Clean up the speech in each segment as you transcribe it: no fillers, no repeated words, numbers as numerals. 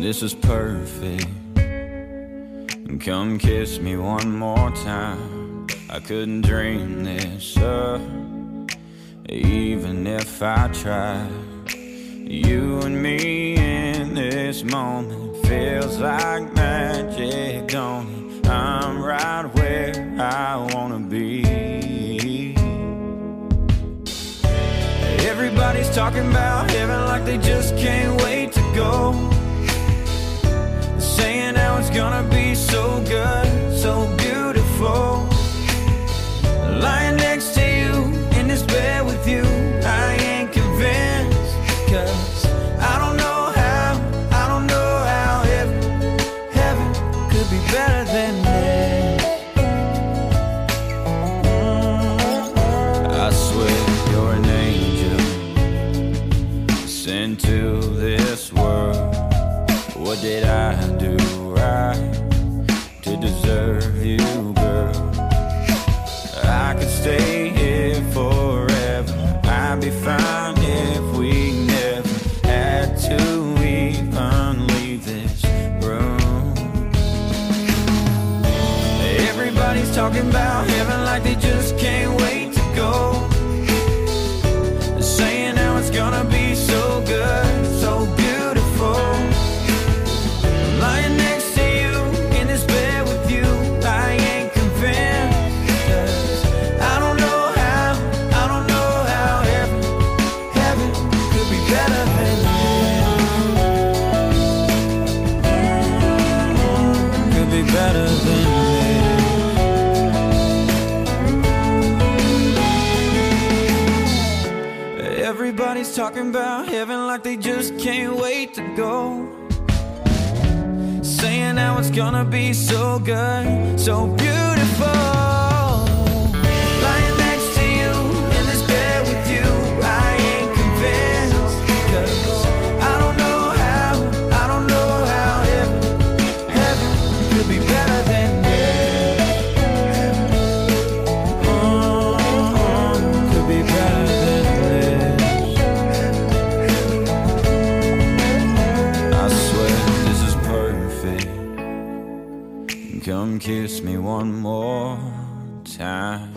this is perfect. Come kiss me one more time. I couldn't dream this up, even if I tried. You and me in this moment feels like magic, don't it? I'm right where I wanna be. Everybody's talking about heaven like they just can't wait to go, saying how it's gonna be so good, so beautiful. Lying next to you in this bed with you, I ain't convinced, 'cause I don't know how heaven could be better than this. I swear you're an angel sent to this world. What did I do right to deserve you, girl? I could stay here forever. I'd be fine if we never had to even leave this room. Everybody's talking about heaven like they just can't wait to go, saying how it's gonna be so good, so beautiful. Lying next to you in this bed with you, I ain't convinced, 'cause I don't know how heaven could be better than this. Could be better than this. Everybody's talking about heaven like they just can't wait to go, saying how it's gonna be so good, so beautiful. Lying next to you in this bed with you, I ain't convinced, 'cause I don't know how heaven could be better than this. Could be better than this. I swear this is perfect. Come kiss me one more time.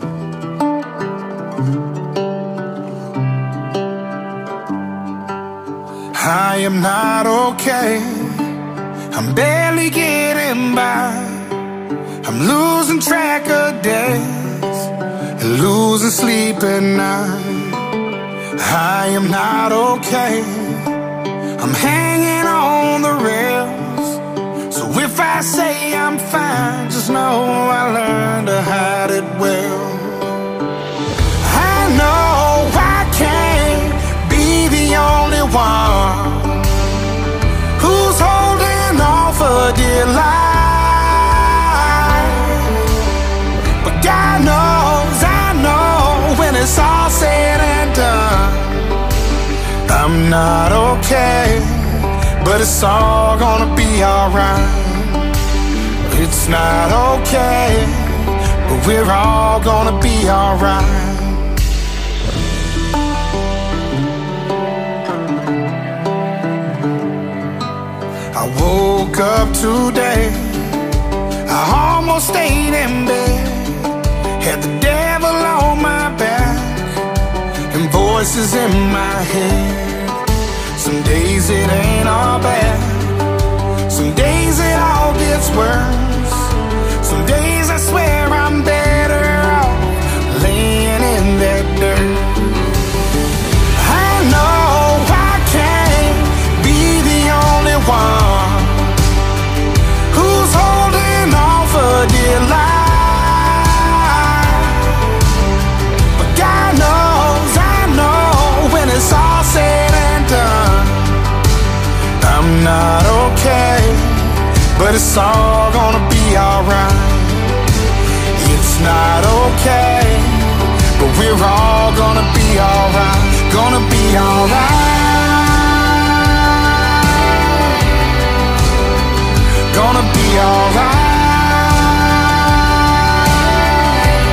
I am not okay. I'm barely getting by. I'm losing track of days and losing sleep at night. I am not okay. I'm hanging on the rails. So if I say I'm fine, just know I learned to hide it well. I know I can't be the only one who's holding on for dear life. But God knows, I know, when it's all said and done, I'm not okay, but it's all gonna be alright. It's not okay, but we're all gonna be alright. I woke up today, I almost stayed in bed, had the devil on my back and voices in my head. Some days it ain't all bad, some days it all gets worse. Some days I swear I'm better off laying in that dirt. I know I can't be the only one who's holding on for dear life. But God knows, I know, when it's all said and done, I'm not okay, but it's all gonna be alright. It's not okay, but we're all gonna be alright. Gonna be alright. Gonna be alright.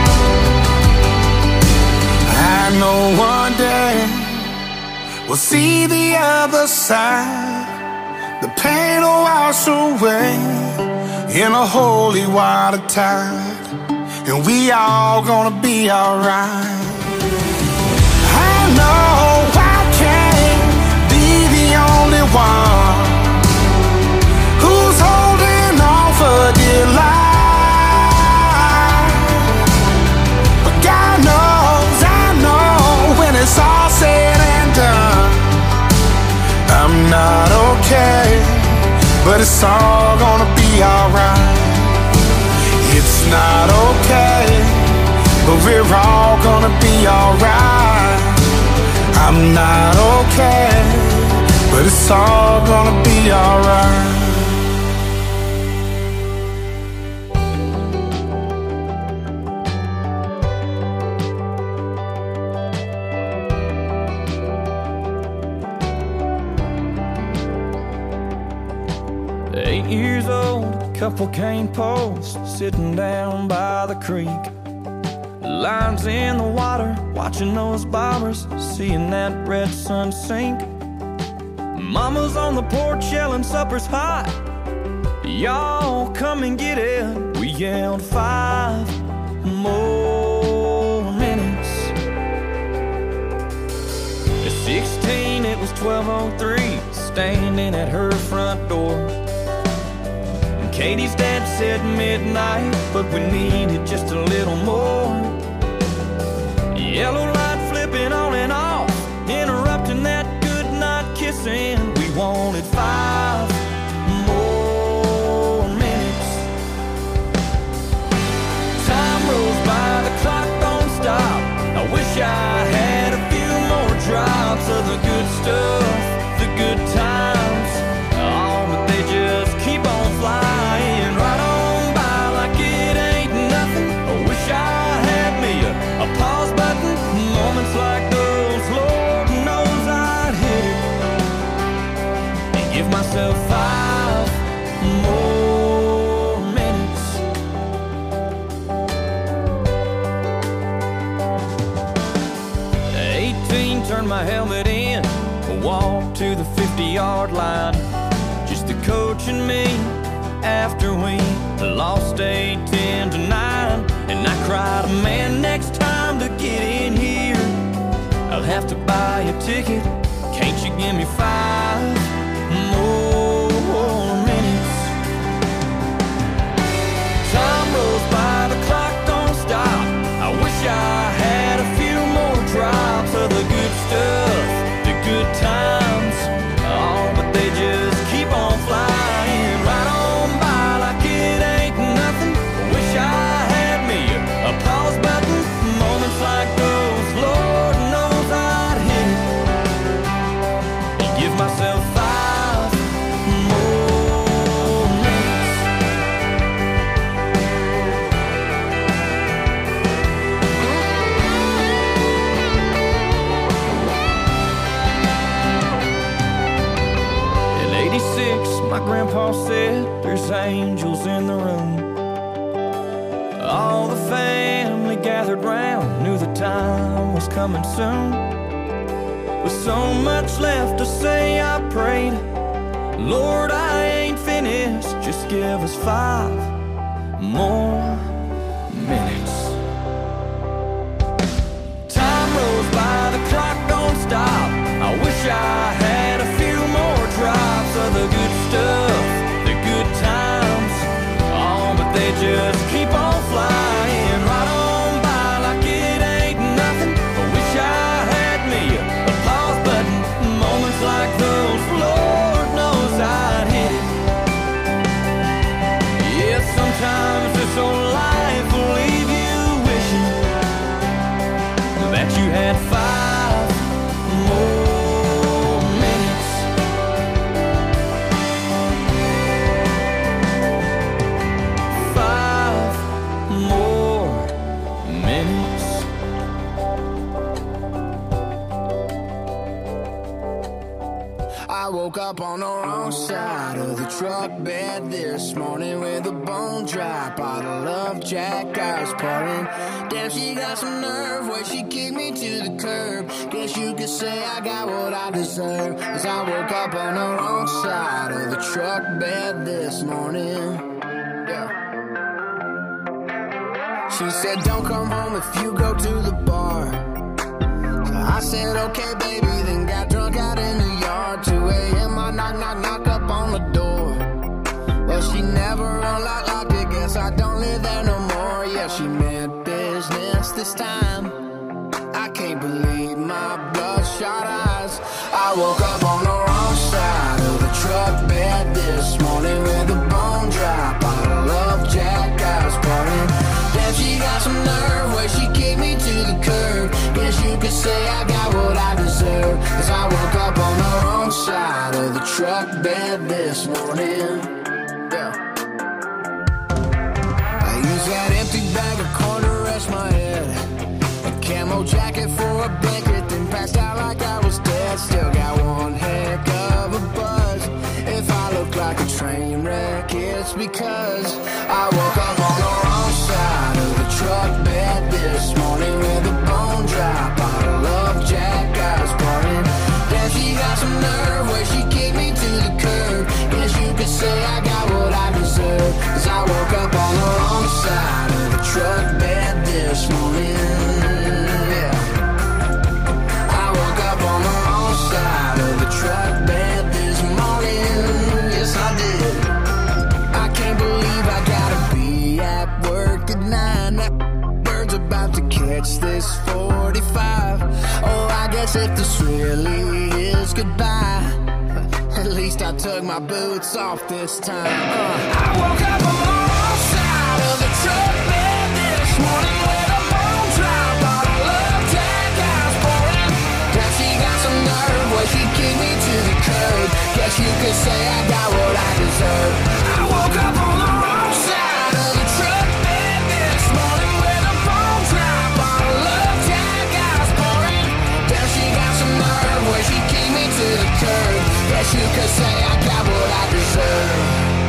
I know one day we'll see the other side. The pain will wash away in a holy water tide, and we all gonna be alright. I know I can't be the only one who's holding on for dear life, but God knows, I know, when it's all said and done, I'm not okay, but it's all gonna be alright. It's not okay, but we're all gonna be alright. I'm not okay, but it's all gonna be alright. 8 years old, couple cane posts sitting down by the creek. Lines in the water, watching those bobbers, seeing that red sun sink. Mama's on the porch yelling supper's hot, y'all come and get it. We yelled 5 more minutes. At 16 it was 12:03, standing at her front door. Katie's dad said midnight, but we needed just a little more. Yellow light flipping on and off, interrupting that good night kissing. We wanted 5 more minutes. Time rolls by, the clock don't stop. I wish I had a few more drops of the good stuff, the good times. Oh, but they just keep on flying right on by like it ain't nothing. I wish I had me a pause button. Moments like those, Lord knows I'd hit it and give myself 5 more minutes. 18, turned my helmet in, walked to the 50-yard line. Just the coach and me after we lost 8-10-9. And I cried, man, next time to get in here, I'll have to buy a ticket. Can't you give me 5 more minutes? Time rolls by, the clock don't stop. I wish I had a few more drops of the good stuff, the good times. Oh, but they just keep on flying right on by like it ain't nothing. Wish I had me a pause button. Moments like those, Lord knows I'd hit it and give myself 5 more minutes. In 86, my grandpa said there's angels in the room. All the family gathered round, knew the time was coming soon. With so much left to say, I prayed, Lord, I ain't finished, just give us 5 more minutes. Time rolls by, the clock don't stop. I wish I had a few more drops of the good stuff, the good times. Oh, but they just keep on flying right on by like it ain't nothing. I wish I had me a pause button. Moments like those, Lord knows I'd hit it. Yeah, sometimes this old life will leave you I woke up on the wrong side of the truck bed this morning with a bone dry bottle of Jack I was pouring. Damn, she got some nerve where she kicked me to the curb. Guess you could say I got what I deserve, 'cause I woke up on the wrong side of the truck bed this morning. Yeah. She said don't come home if you go to the bar. So I said okay baby, then got drunk out in the yard. 2 a.m. I knock up on the door. Well, she never unlocked it, guess I don't live there no more. Yeah, she meant business this time. I can't believe my bloodshot eyes. I woke up on the wrong side of the truck bed this morning with a bone dry bottle of Jack I was pouring. Damn, she got some nerve where she kicked me to the curb. Guess you could say I got what I deserve, 'cause I woke up on the wrong side of the truck bed this morning. Yeah. I used that empty bag of corn to rest my head, a camo jacket for a blanket, then passed out like I was dead. Still got one heck of a buzz. If I look like a train wreck, it's because I woke up on the wrong side of the truck bed this morning with a bone dry bottle of Jack I was pouring. Damn, she got some nerve where she kicked me to the curb. Guess you could say I got what I deserve, 'cause I woke up on the wrong side of the truck bed this morning. Yeah. I woke up on the wrong side of the truck bed this morning. Yes, I did. I can't believe I gotta be at work at 9. That bird's about to catch this 45. Oh, I guess if this really is goodbye, at least I took my boots off this time. I woke up on the wrong side of the truck bed this morning with a bone dry bottle of Jack I was pouring. Damn, she got some nerve where she kicked me to the curb. Guess you could say I got what I deserve. I woke up on the wrong side of the truck bed this morning with a bone dry bottle of Jack I was pouring. Damn, she got some nerve where she kicked me to the curb. Guess you could say I got what I deserve.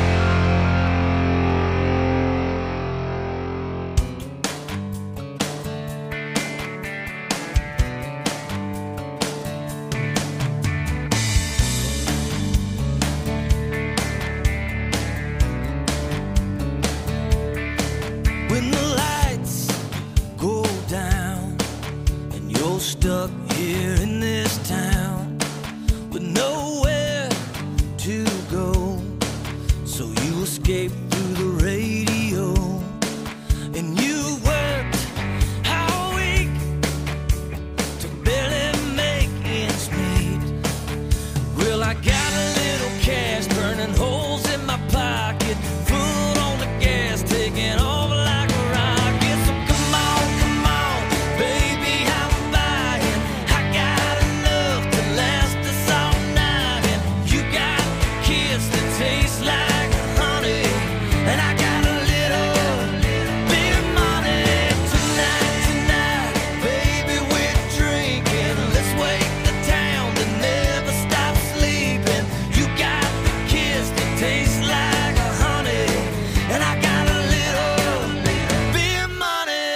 When the lights go down and you're stuck here in this town with nowhere to go, so you escape through the radio, and you worked all week to barely make ends meet. Well, I got a little cash burning holes in my pocket, foot on the gas, taking off like a rocket. So come on, baby, I'm buying. I got enough to last us all night, and you got a kiss that tastes like honey, and I got a little bit of money. Tonight, baby, we're drinking. Let's wake the town that never stops sleeping. You got the kiss that tastes like honey, and I got a little beer money.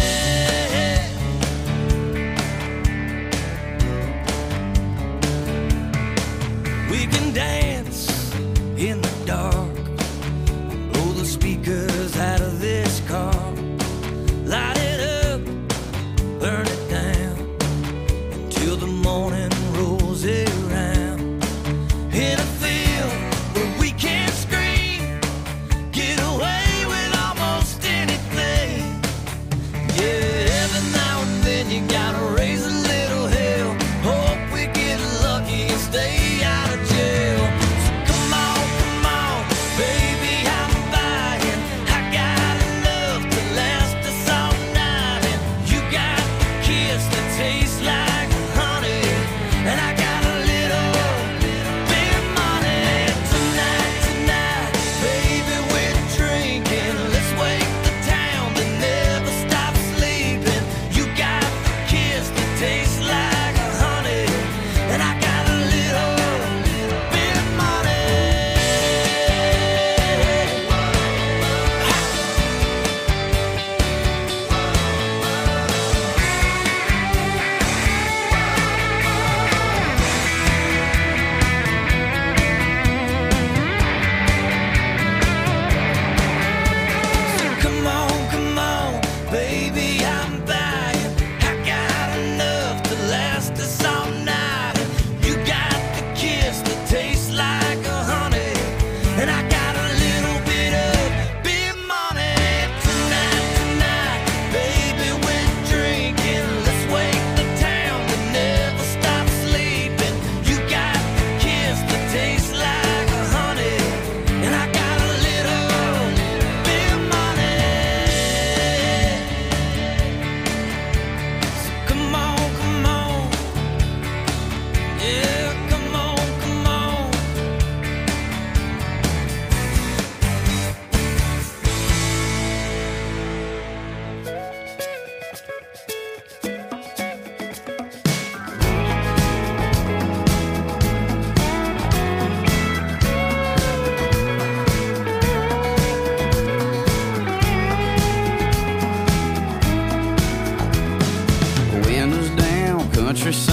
We can dance in the dark, blow the speakers out of this car, light it up, burn it down, until the morning rolls around. In a field where we can't scream, get away with almost anything. Yeah, every now and then you gotta raise a little hell, hope we get lucky and stay out of jail. So come on, baby, I'm buying. I got enough to last us all night, and you got a kiss that tastes like honey,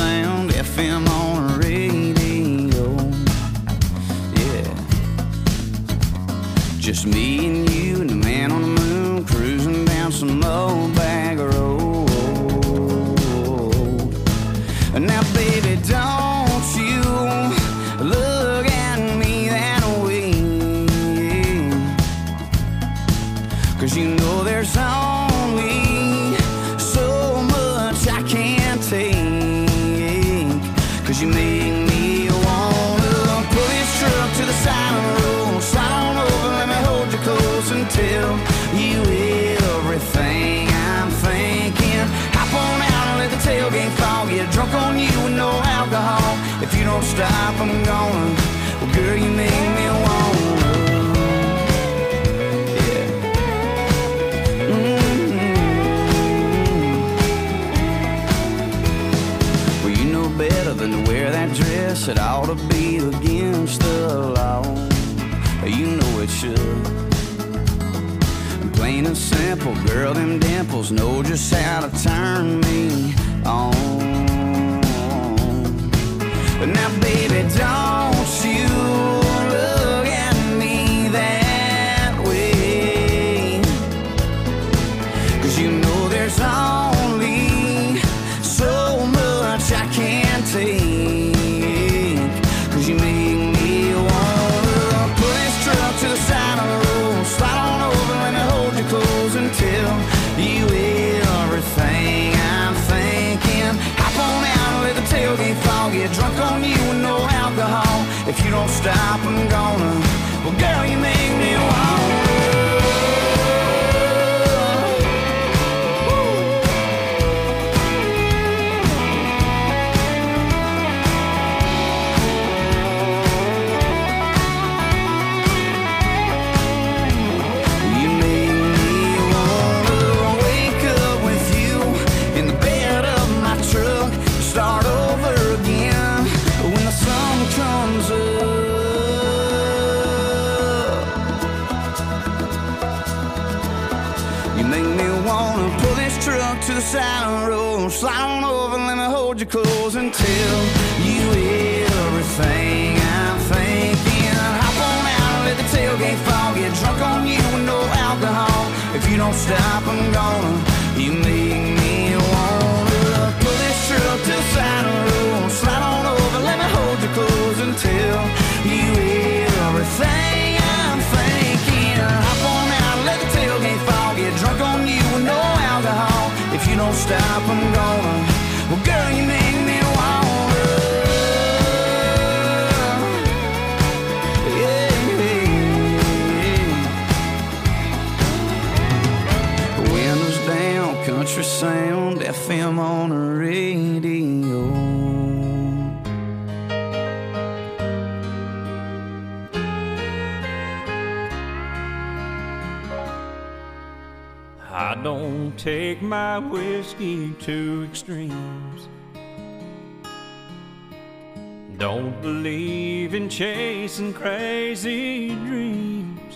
sound, FM on a radio. Yeah, just me and you and the man on the moon, cruising down some old bag road. Now baby, don't you look at me that way, 'cause you know there's only so much I can't take. 'Cause you make me wanna pull this truck to the side of the road, slide on over, let me hold you close and tell you everything I'm thinking. Hop on out and let the tailgate fall, get drunk on you with no alcohol. If you don't stop, I'm gonna. Well, girl, you make me wanna. Yeah. Well, you know better than to wear that dress. It ought to be against the law. You know it should. Plain and simple, girl, them dimples know just how to turn me on. But now, baby, don't you look at me that way, 'cause you know there's only so much I can't take. 'Cause you make me wanna pull this truck to the side of the road, slide on over, let me hold you close and tell you everything I'm thinking. Hop on out and let the tailgate fall, get drunk on you with no alcohol. If you don't stop, I'm gonna. Well, girl, you make me wanna. To the side of the road, slide on over, let me hold you close and tell you everything I'm thinking. Hop on out and let the tailgate fall, get drunk on you with no alcohol. If you don't stop, I'm gonna. You make me wanna pull this truck to the side of the road, slide on over, let me hold you close and tell you everything I'm thinking. Hop on out and let the tailgate fall, get drunk on you with no alcohol. If you don't stop, I'm gonna. Well, girl, you make me wanna. Yeah, yeah. Windows down, country sound, FM on the radio. I don't take my whiskey to extremes. Don't believe in chasing crazy dreams.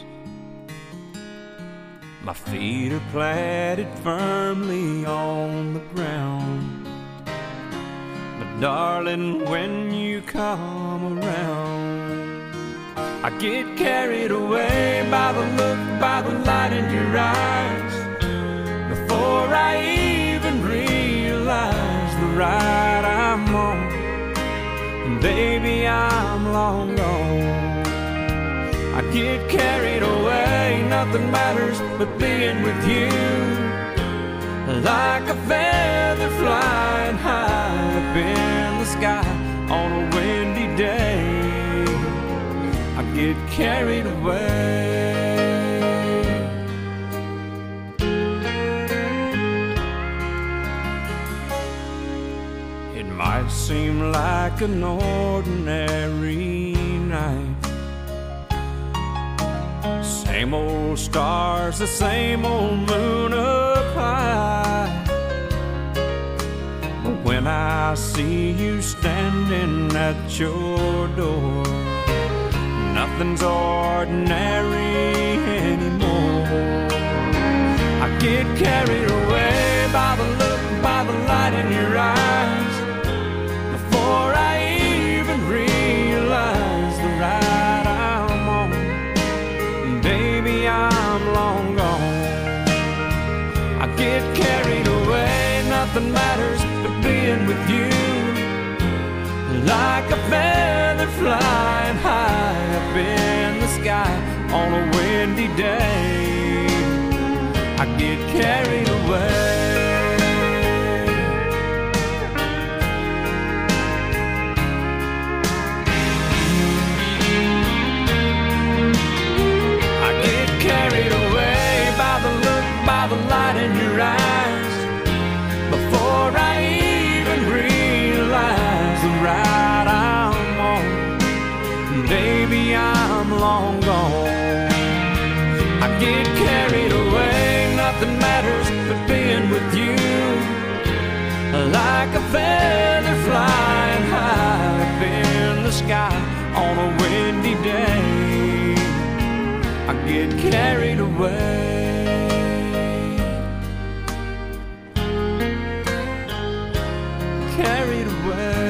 My feet are planted firmly on the ground. But darling, when you come around, I get carried away by the look, by the light in your eyes. Before I even realize the ride I'm on, baby, I'm long gone. I get carried away, nothing matters but being with you. Like a feather flying high up in the sky on a windy day, I get carried away. Might seem like an ordinary night, same old stars, the same old moon up high. But when I see you standing at your door, nothing's ordinary anymore. I get carried away by the look, by the light in your eyes. with you, like a feather flying high up in the sky on a windy day. I get carried away. I get carried away by the look, by the light in your eyes, before I even realize the ride I'm on. Baby, I'm long gone. I get carried away, nothing matters but being with you, like a feather flying high up in the sky on a windy day. I get carried away. Carried away.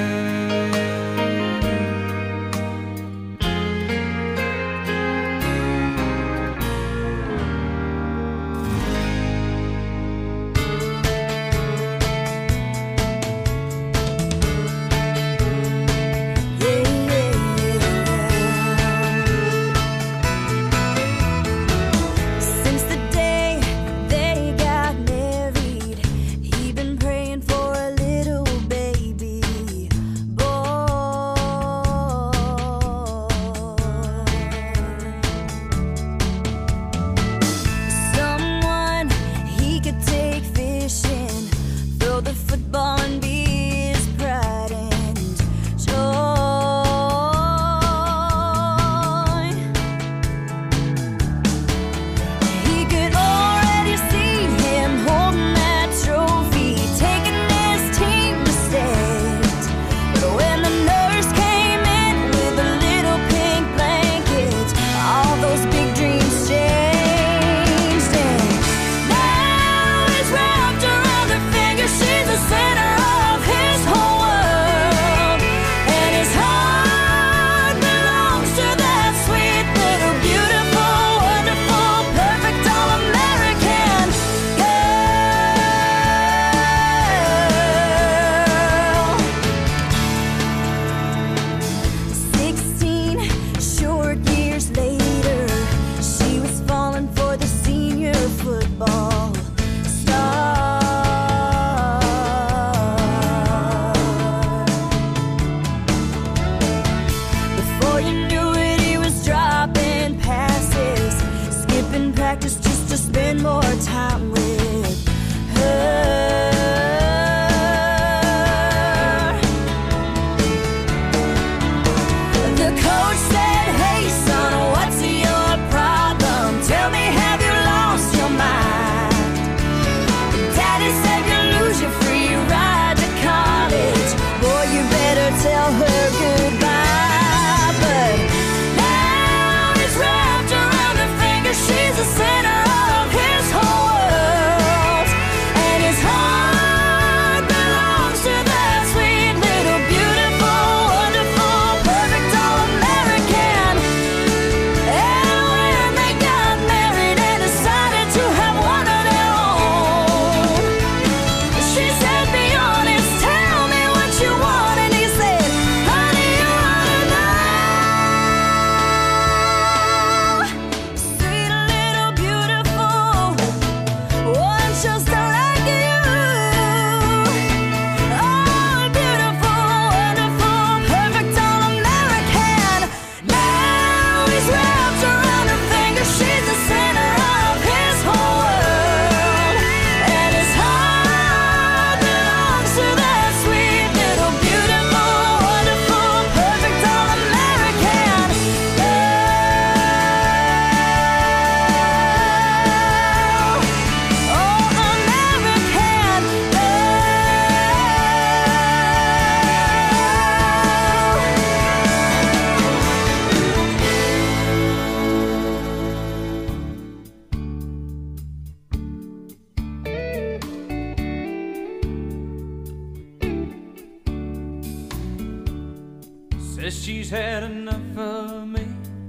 Says she's had enough of me,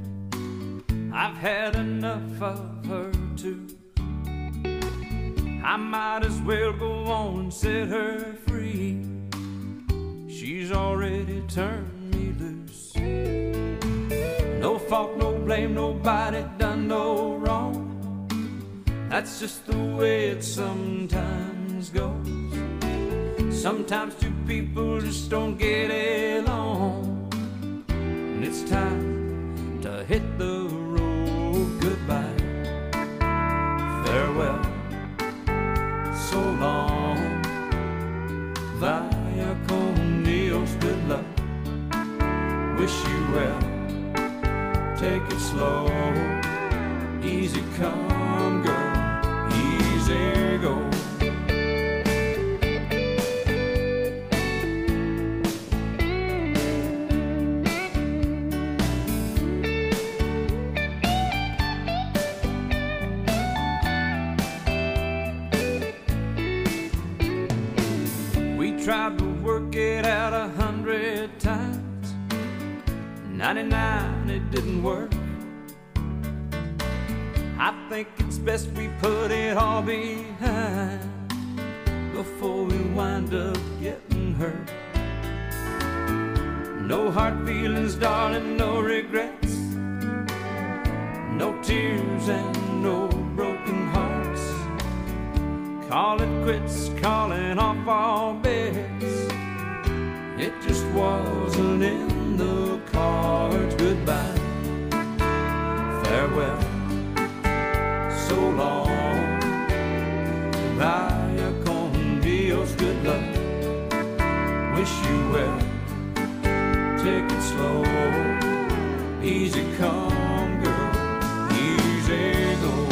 I've had enough of her too. I might as well go on and set her free. she's already turned me loose. No fault, no blame, nobody done no wrong. That's just the way it sometimes goes. Sometimes two people just don't get along, and it's time to hit the road. Goodbye, farewell, so long, vaya con Dios, good luck, wish you well, take it slow, easy come girl, easy go. Tried to work it out 100 times, 99 it didn't work. I think it's best we put it all behind before we wind up getting hurt. No hard feelings, darling, no regrets, no tears and no broken hearts. Call it quits, calling off all bets. It just wasn't in the cards. Goodbye, farewell, so long, vaya con Dios, good luck, wish you well, take it slow, easy come girl, easy go.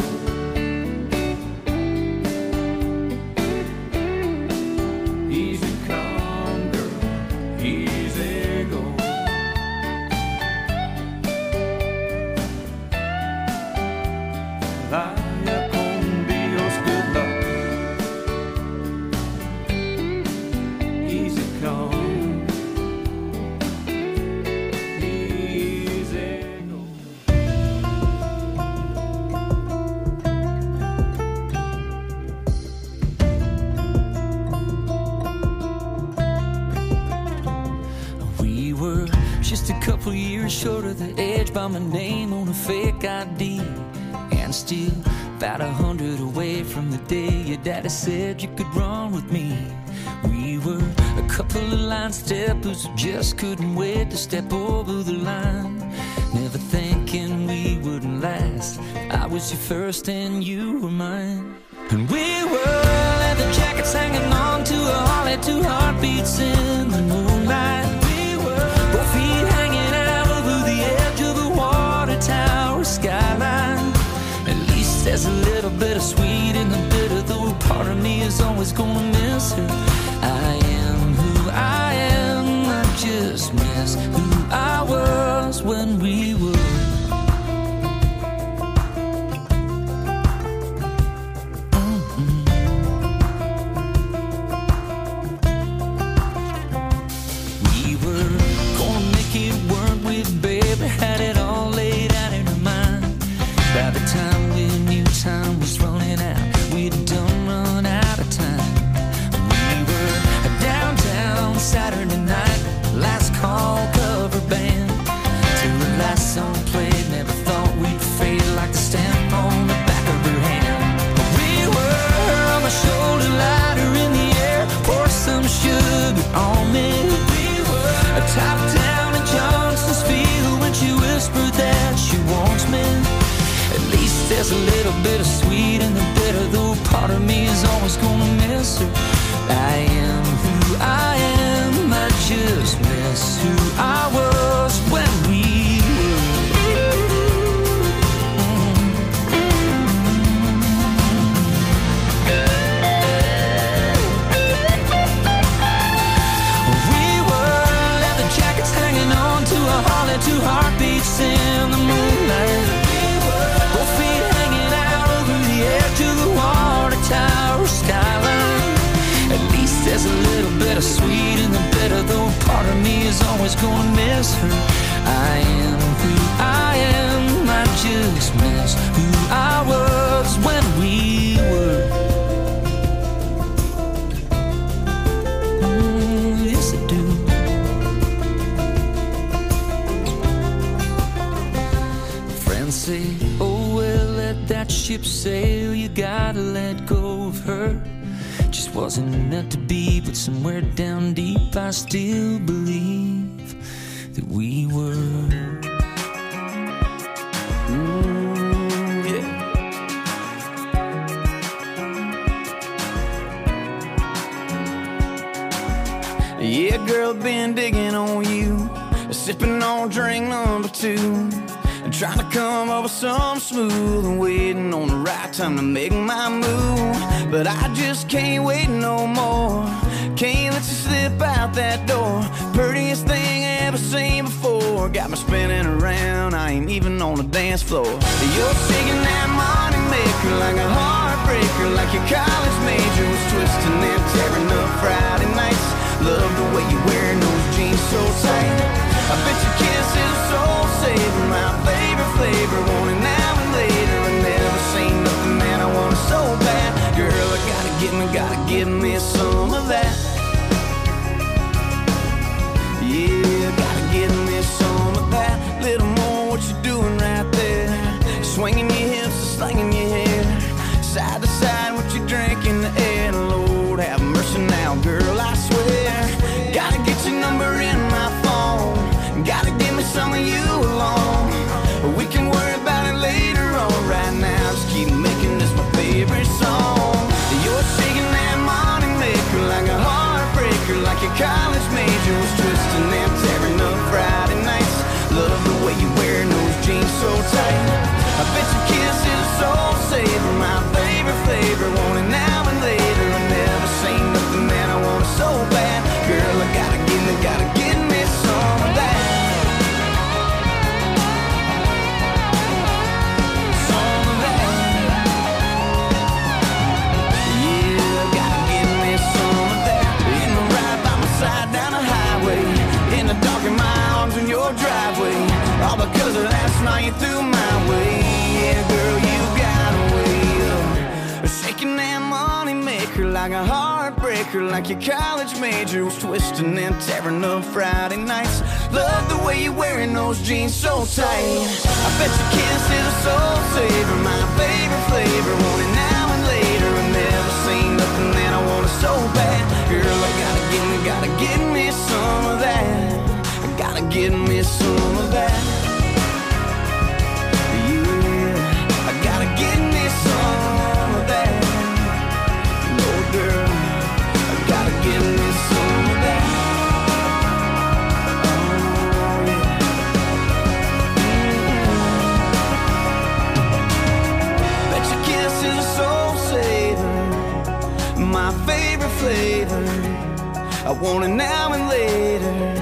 Vaya con Dios, good luck, easy come, easy go. We were just a couple years short of the edge by my name on a fake ID. And still about 100 away from the day your daddy said you could run with me. We were a couple of line steppers who just couldn't wait to step over the line. Never thinking we wouldn't last. I was your first and you were mine. And we were leather jackets hanging on to a Harley, two heartbeats in the moonlight. We were both feet hanging out over the edge of a water tower skyline. There's a little bit of sweet in the bitter, though part of me is always gonna miss her. I am who I am, I just miss who I was when we were. We were gonna make it work with baby, had it all laid out in her mind. By the time time was running out, we'd done run out of time. We were downtown Saturday night, last call cover band, till the last song played. Never thought we'd fade like the stamp on the back of her hand. We were on my shoulder, lighter in the air, pour some sugar on me. We were top down in Johnson's field when she whispered that she wants me. At least there's a little bit of sweet in the bitter, though part of me is always gonna miss her. I am who I am, I just miss who I was when we were. We were leather jackets hanging on to a Harley, two heartbeats in the moonlight. There's a little bit of sweet in the bitter, though part of me is always gonna miss her. I am who I am, I just miss who I was when we were. Yes I do. say, oh well, let that ship sail. You gotta let go of her. Just wasn't meant to be, but somewhere down deep I still believe that we were. Yeah, girl, been digging on you, sipping on drink number 2, and trying to come up with something smooth, and waiting on the right time to make my move. But I just can't wait no more. Can't let you slip out that door. Prettiest thing I ever seen before. Got me spinning around, I ain't even on the dance floor. You're shaking that money maker like a heartbreaker, like your college major was twisting and tearing up Friday nights. Love the way you wearing those jeans so tight. I bet your kiss is a soul saver, my favorite flavor. Want it now and later. I never seen nothing that I want so bad. Girl, I gotta give me some of that. Yeah, gotta give me some of that. Little more what you doing right there. Swinging your hips, slinging your hair. Side to side, what you drink in the air. Lord have mercy now, girl, I swear. Gotta get your number in my phone. Gotta give me some of you alone. We can worry about it later on. Right now, just keep making this my favorite song. You're shaking that money maker like a heartbreaker, like your college major was twisting and tearing up Friday nights. Love the way you wearing those jeans so tight. I bet your kiss is a soul saver, my favorite flavor. Want it now and later. I never seen nothing that I want so bad. Girl, I gotta give me some of that. Some of that. Yeah, gotta give me some of that. In the ride by my side down the highway, in the dark in my arms in your driveway. All because of last night you threw my way. Yeah, girl, you got a way of shaking that money maker like a heartbreaker, like your college major was twisting and tearing up Friday nights. Love the way you're wearing those jeans so tight. I bet your kiss is a soul saver, my favorite flavor. Want it now and later. I never seen nothing that I want so bad. Girl, I gotta give me some of that. I gotta give me some of that. Yeah, I gotta give me some of that. No, girl, I gotta give me some of that. Oh, yeah. Bet your kiss is a soul saver, my favorite flavor. I want it now and later.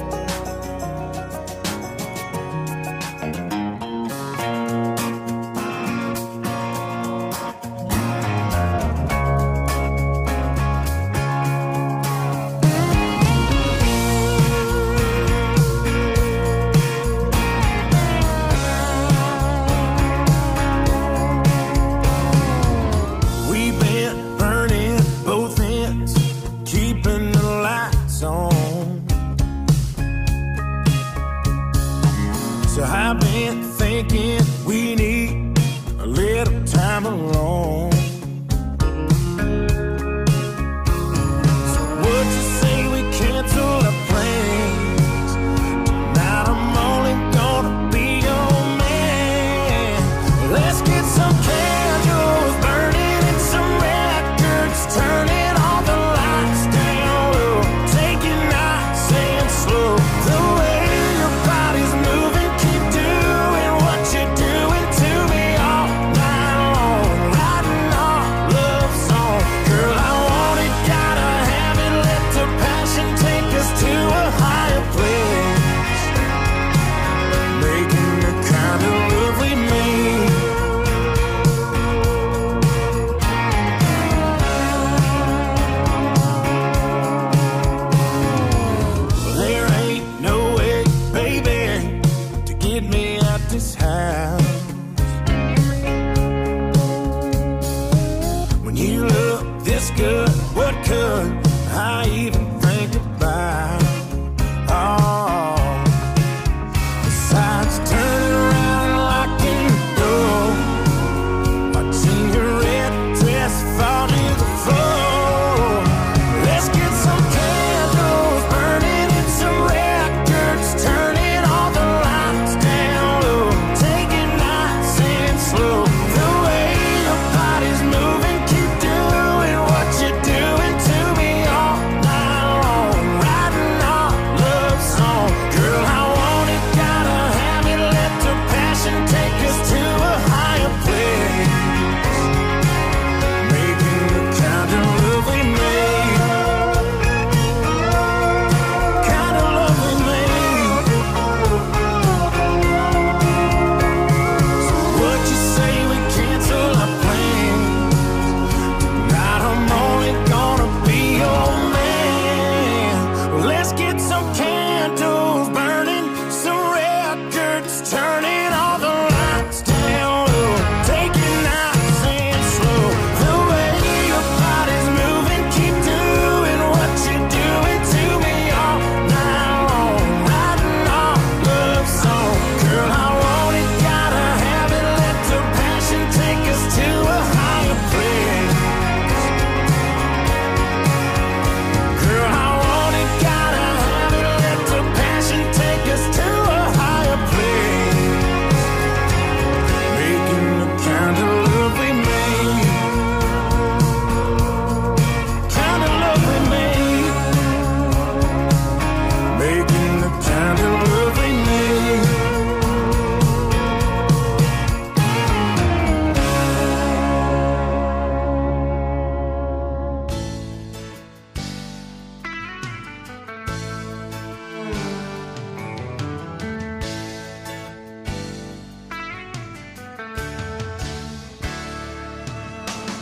We've been burning both ends, keeping the lights on. So I've been thinking we need a little time alone. So would you say we cancel our plans? Tonight I'm only gonna be your man. Let's get some candles burning and some records, turning all the lights down low. Take it nice and slow. The way your body's moving, keep doing what you're doing to me all night long. Riding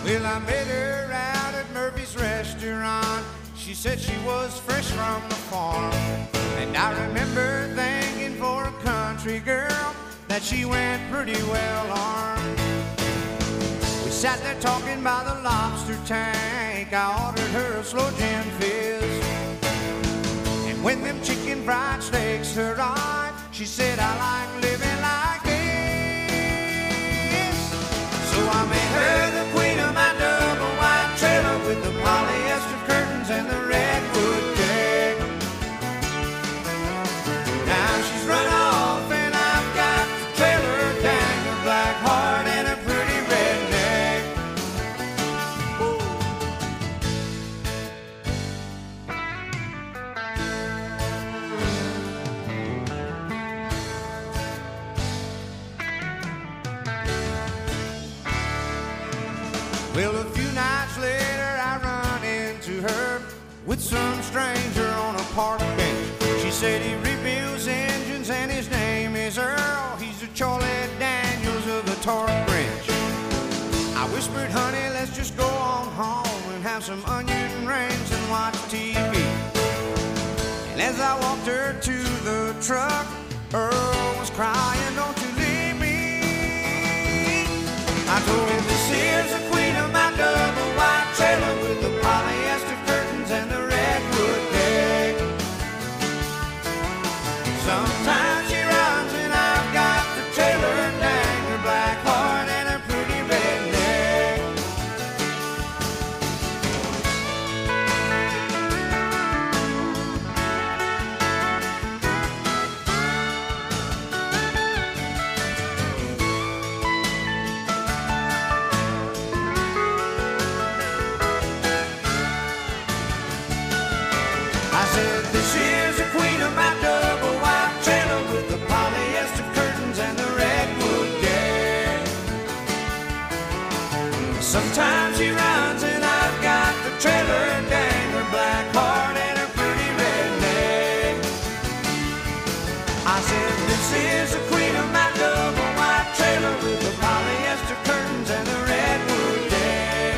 Well, I met her out at Murphy's restaurant. She said she was fresh from the farm. And I remember thinking for a country girl that she went pretty well armed. We sat there talking by the lobster tank. I ordered her a slow gin fizz. And when them chicken fried steaks arrived, she said, I like living like this. So I made her the queen of my double wide trailer with the polyester curtains and the redwood deck. Now she's run off and I've got the trailer dang, a black heart and a pretty redneck. Woo. Well, a few nights later I run into her with some stranger on a park bench. She said he rebuilds engines and his name is Earl. He's the Charlie Daniels of the torque wrench. I whispered, honey, let's just go on home and have some onion rings and watch TV. And as I walked her to the truck, Earl was crying, don't you leave me. I told him, this is the queen of my double wide trailer with the polyester curtains and the redwood deck. Sometimes she runs and I've got the trailer dang, her black heart and her pretty redneck. I said, this is the queen of my double wide trailer with the polyester curtains and the redwood deck. Sometimes she runs and I've got the trailer dang, her black heart and her pretty redneck. I said, this is the queen of my double wide trailer with the polyester curtains and the redwood deck.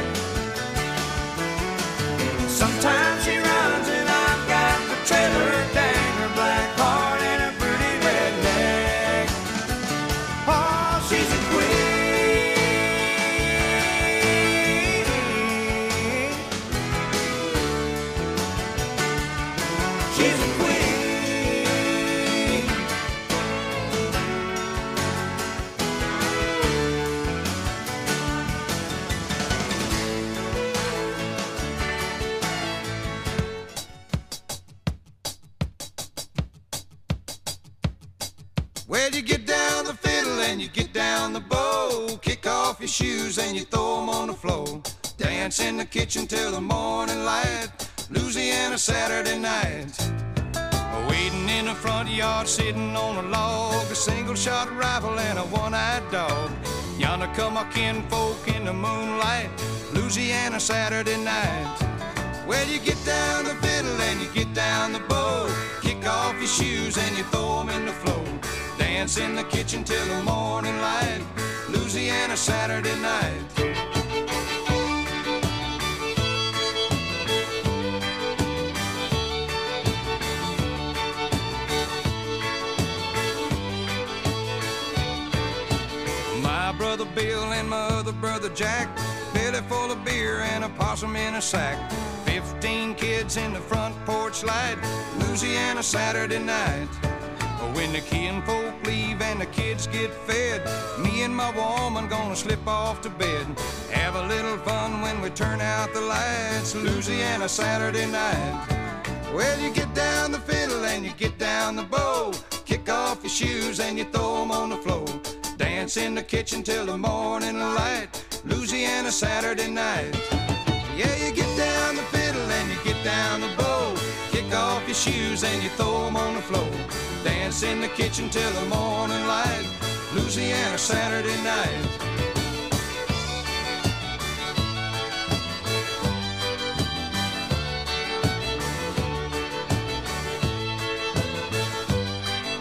Sometimes she runs and I've got the trailer dang, her black heart and her pretty redneck. Oh, she's a queen. She's a queen. Well, you get down the fiddle and you get down the bow. Kick off your shoes and you throw 'em on the floor. Dance in the kitchen till the morning light. Louisiana Saturday night. Waiting in the front yard, sitting on a log. A single-shot rifle and a one-eyed dog. Yonder come our kinfolk in the moonlight. Louisiana Saturday night. Well, you get down the fiddle and you get down the bow. Kick off your shoes and you throw 'em in the floor. Dance in the kitchen till the morning light. Louisiana Saturday night. My brother Bill and my other brother Jack, belly full of beer and a possum in a sack. 15 kids in the front porch light. Louisiana Saturday night. When the kinfolk leave and the kids get fed, me and my woman gonna slip off to bed. Have a little fun when we turn out the lights. Louisiana Saturday night. Well, you get down the fiddle and you get down the bow. Kick off your shoes and you throw 'em on the floor. Dance in the kitchen till the morning light. Louisiana Saturday night. Yeah, you get down the fiddle and you get down the bow. Kick off your shoes and you throw 'em on the floor. Dance in the kitchen till the morning light. Louisiana Saturday night.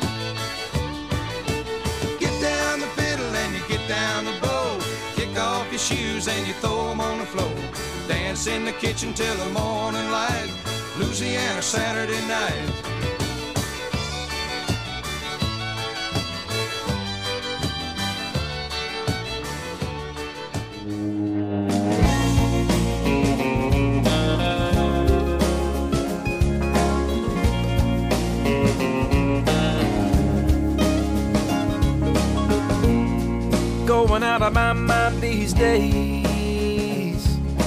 Get down the fiddle and you get down the bow. Kick off your shoes and you throw them on the floor. Dance in the kitchen till the morning light. Louisiana Saturday night. Going out of my mind these days,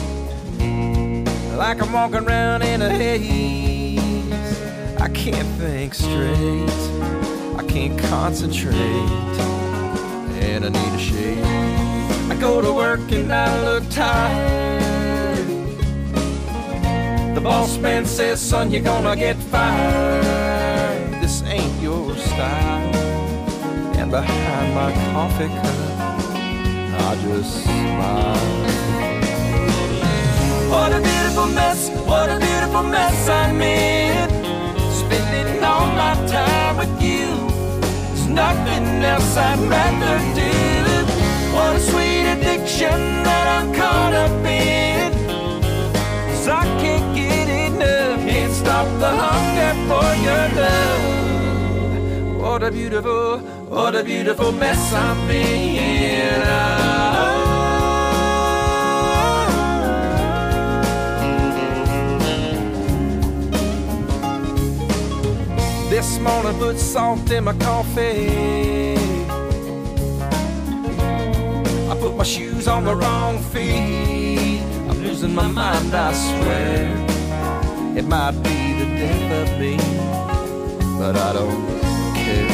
like I'm walking around in a haze. I can't think straight, I can't concentrate, and I need a shave. I go to work and I look tired. The boss man says, son, you're gonna get fired. This ain't your style. And behind my coffee cup, I just smile. What a beautiful mess, what a beautiful mess I'm in. Spending all my time with you. There's nothing else I'd rather do. What a sweet addiction that I'm caught up in. 'Cause I can't get enough, can't stop the hunger for your love. What a beautiful mess I'm in. This morning put salt in my coffee. I put my shoes on the wrong feet. I'm losing my mind, I swear. It might be the death of me, but I don't care.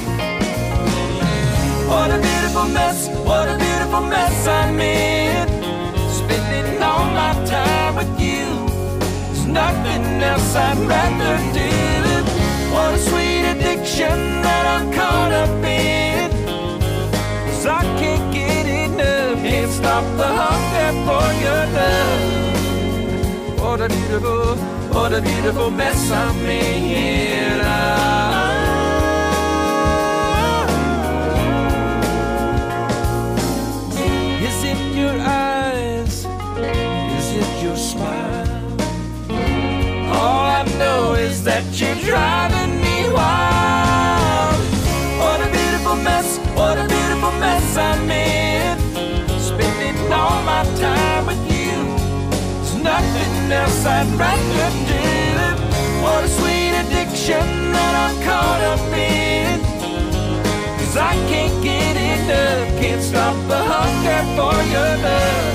What a beautiful mess I'm in. Spending all my time with you. There's nothing else I'd rather do. What a sweet addiction that I'm caught up in. 'Cause I can't get enough, can't stop the hunger for your love. What a beautiful mess I'm in. Is it your eyes? Is it your smile? All I know is that you're driving me wild. What a beautiful mess I'm in. Spending all my time with you. There's nothing else I'd rather do. What a sweet addiction that I'm caught up in. 'Cause I can't get enough, can't stop the hunger for your love.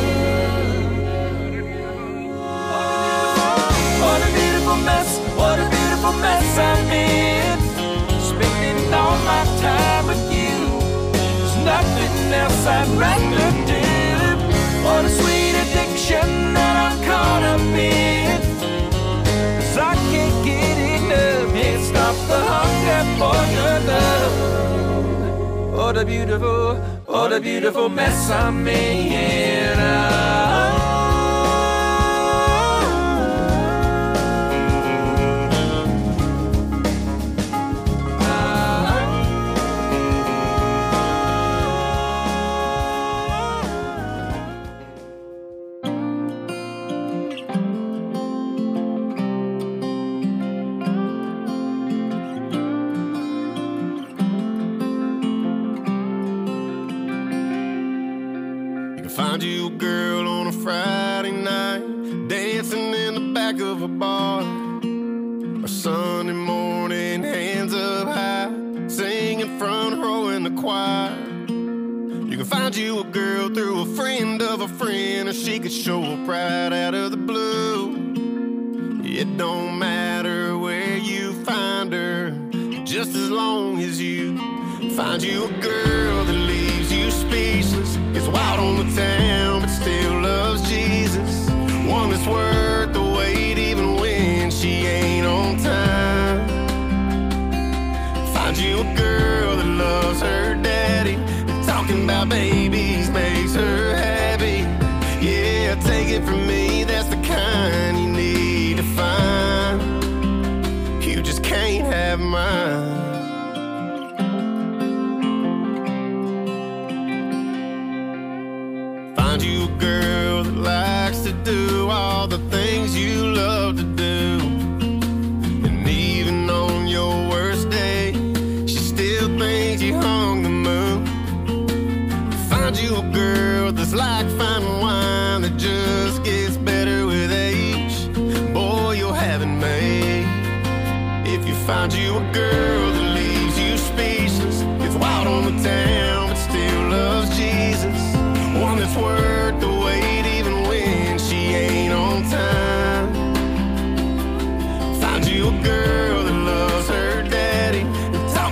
What a beautiful mess I'm in. Spending all my time with you. There's nothing else I'd rather do. What a sweet addiction that I'm caught up in. 'Cause I can't get enough, can't stop the hunger for your love. What a beautiful mess I'm in. Find you a girl on a Friday night, dancing in the back of a bar. Or Sunday morning, hands up high, singing front row in the choir. You can find you a girl through a friend of a friend, or she could show up right out of the blue. It don't matter where you find her, just as long as you find you a girl that leaves you speechless, gets wild on the town but still loves Jesus. One that's worth the wait even when she ain't on time. Find you a girl that loves her daddy, talking about babies makes her happy. Yeah, take it from me, that's the kind you need to find. You just can't have mine. Find you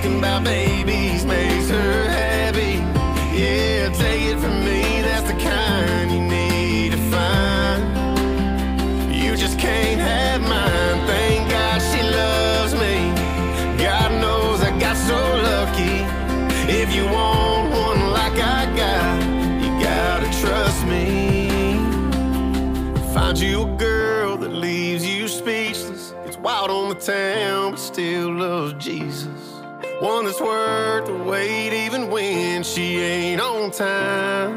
talking about babies makes her happy. Yeah, take it from me, that's the kind you need to find. You just can't have mine. Thank God she loves me. God knows I got so lucky. If you want one like I got, you gotta trust me. Find you a girl that leaves you speechless. It's wild on the town, but still loves Jesus. One that's worth the wait even when she ain't on time.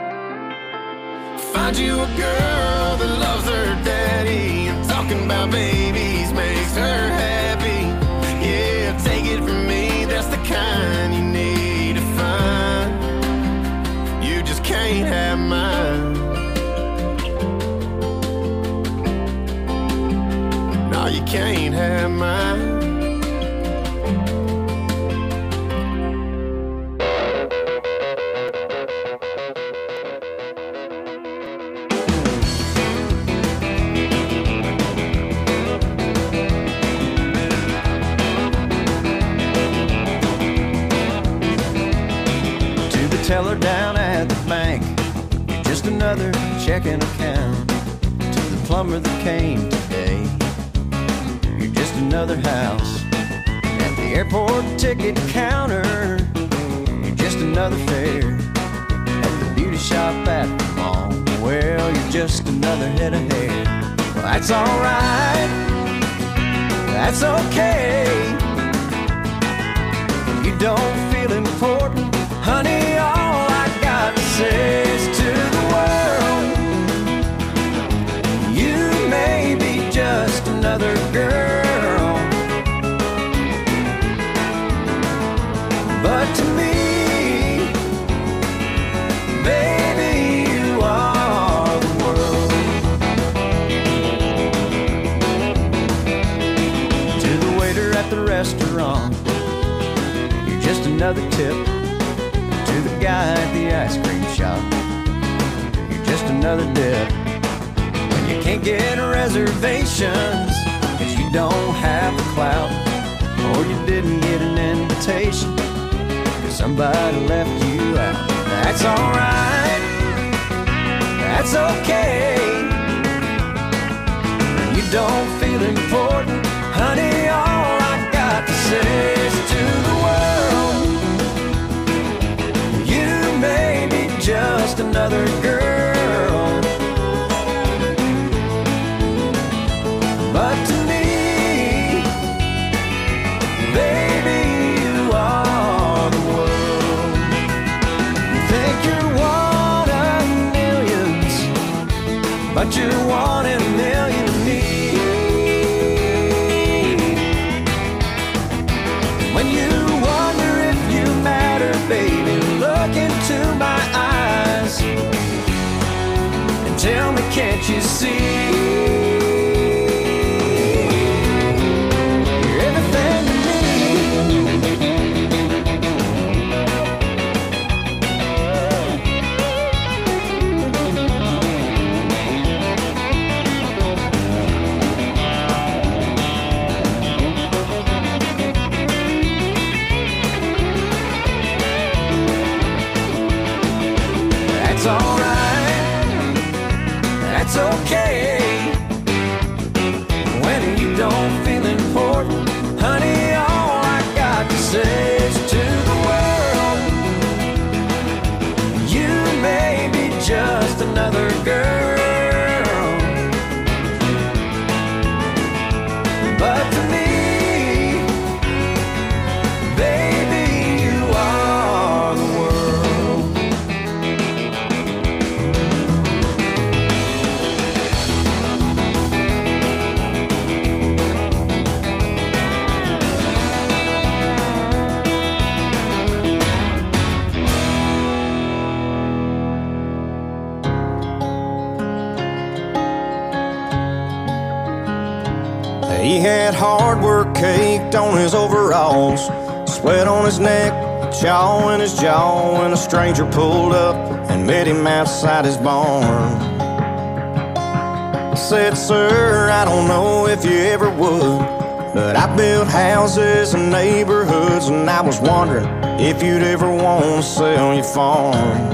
Find you a girl that loves her daddy, and talking about babies makes her happy. Yeah, take it from me, that's the kind you need to find. You just can't have mine. No, you can't have mine. Teller down at the bank, you're just another checking account. To the plumber that came today, you're just another house. At the airport ticket counter, you're just another fare. At the beauty shop at the mall, well, you're just another head of hair. Well, that's alright, that's okay. You don't feel important, honey, all I got to say is to the world, you may be just another girl, but to me, baby, you are the world. To the waiter at the restaurant, you're just another tip. To the guy at the ice cream shop, you're just another dip. When you can't get reservations, cause you don't have the clout, or you didn't get an invitation, cause somebody left you out. That's alright, that's okay. When you don't feel important, honey, all I got to say is to the world, maybe just another girl, but to me, baby, you are the world. You think you're one of millions, but you're one in a million to me. When you wonder if you matter, baby, look into my eyes and tell me, can't you see? You're everything to me. That's alright, that's okay. When you don't feel important, honey, all I got to say is to the world, you may be just another girl, but to me, baby, you are the world. He had hard work caked on his overalls, sweat on his neck, chaw in his jaw, when a stranger pulled up and met him outside his barn. Said, sir, I don't know if you ever would But I built houses and neighborhoods, and I was wondering if you'd ever want to sell your farm.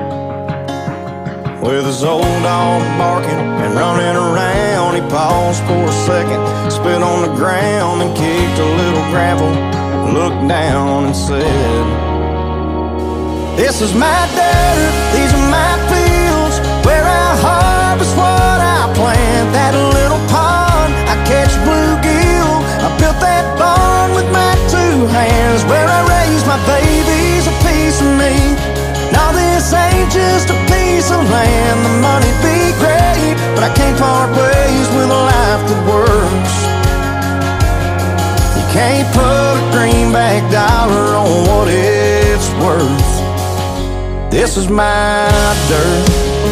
With his old dog barking and running around, he paused for a second, spit on the ground and kicked a little gravel, looked down and said, "This is my dirt, these are my fields, where I harvest what I plant. That little pond, I catch bluegill, I built that barn with my 2 hands, where I raise my babies, a piece of me. Now this ain't just a piece of land, the money'd be great, but I can't part ways with a life that works. You can't put a greenback dollar on what it's worth. This is my dirt."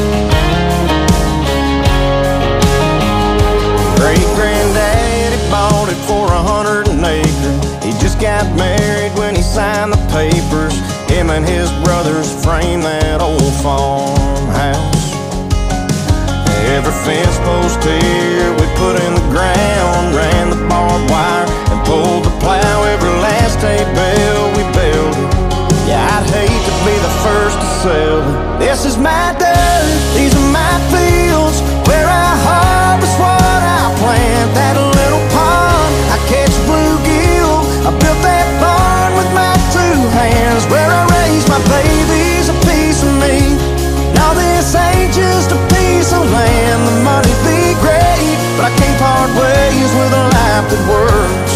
Great-granddaddy bought it for 100 an acre. He just got married when he signed the papers. Him and his brothers framed that old farmhouse. Every fence post here we put in the ground, ran the barbed wire and pulled the plow. Every last hay bale we built it. Yeah, I'd hate to be the first to sell it. This is my dirt, these are my fields, where I harvest what I plant. That little pond, I catch bluegill, I built that barn with my 2 hands, where I raise my babies, a piece of me. Now this ain't just a piece of land, the money'd be great, but I can't part ways with a life that works.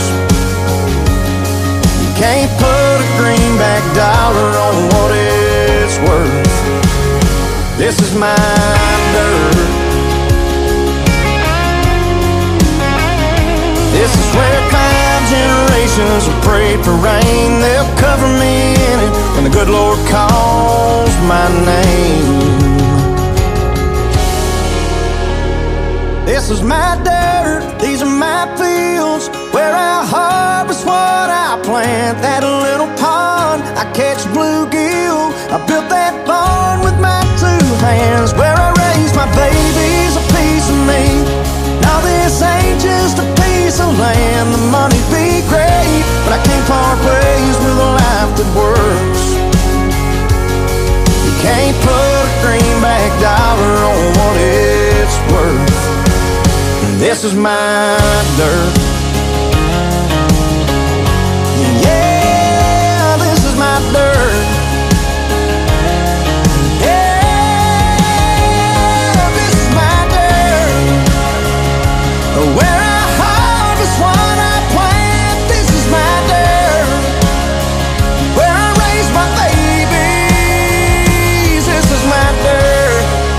You can't put a greenback dollar on what it's worth. This is my dirt. This is where 5 generations have prayed for rain. They'll cover me in it when the good Lord calls my name. This is my dirt, these are my fields, where I harvest what I plant. That little pond, I catch bluegill, I built that barn with my 2 hands, where I raise my babies, a piece of me. Now this ain't just a piece of land, the money'd be great, but I can't part ways with a life that works. You can't put a greenback dollar on what it's worth. This is my dirt. Yeah, this is my dirt. Yeah, this is my dirt. Where I harvest what I plant. This is my dirt. Where I raise my babies. This is my dirt.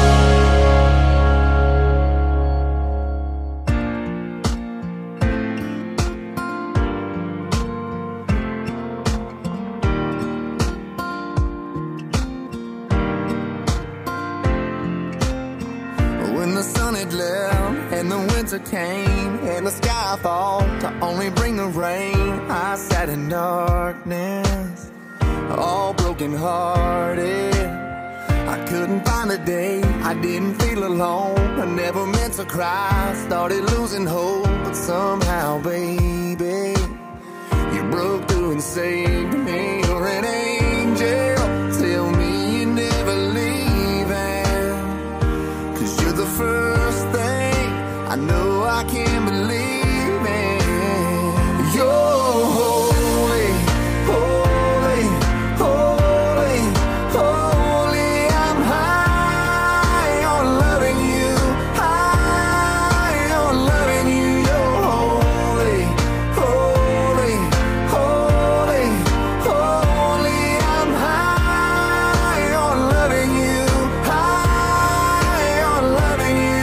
Came and the sky thought to only bring the rain. I sat in darkness, all broken hearted. I couldn't find a day I didn't feel alone. I never meant to cry, started losing hope, but somehow, baby, you broke through and saved me. You're an angel, tell me you're never leaving, 'cause you're the first thing I know I can't believe in. You're holy, holy, holy, holy. I'm high on loving you, high on loving you. You're holy, holy, holy, holy. I'm high on loving you, high on loving you.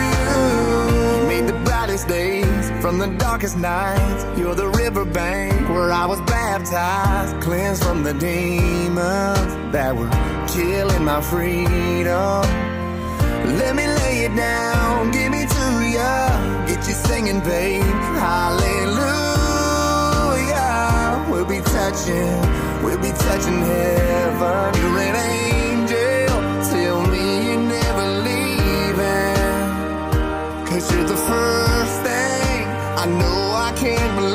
Days from the darkest nights, you're the riverbank where I was baptized, cleansed from the demons that were killing my freedom. Let me lay it down, give me to ya, get you singing, babe, hallelujah. We'll be touching heaven. You're an angel, tell me you're never leaving, 'cause you're the first thing I know I can't believe.